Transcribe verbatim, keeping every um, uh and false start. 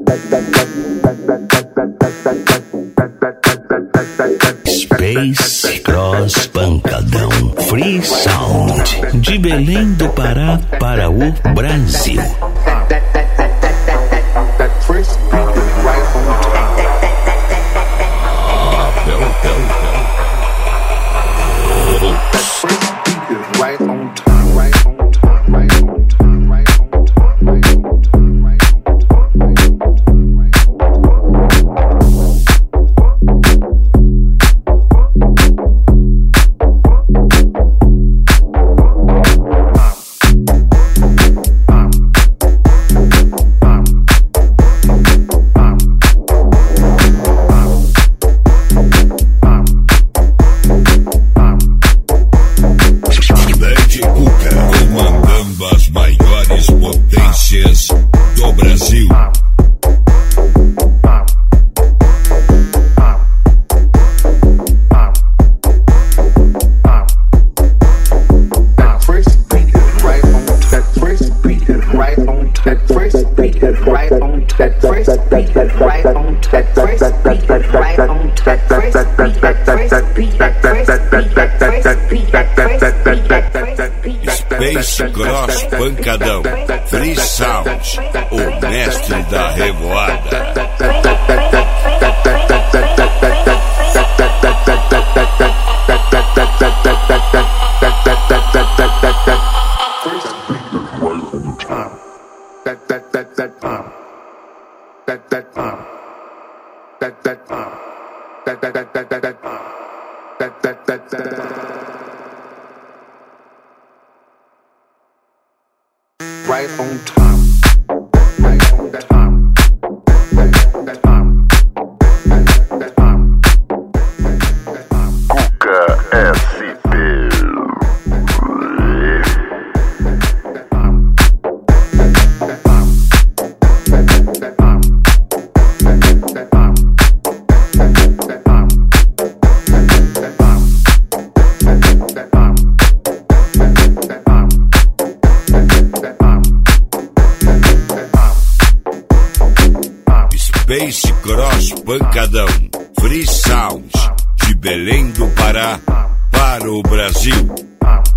Space Cross Pancadão Free Sound, de Belém do Pará para o Brasil. Do Brasil. Space Cross Pancadão Free Sound, o mestre da revoada. Right on time. Right on time. Cuca S P. Space Cross Pancadão Free Sound, de Belém do Pará para o Brasil.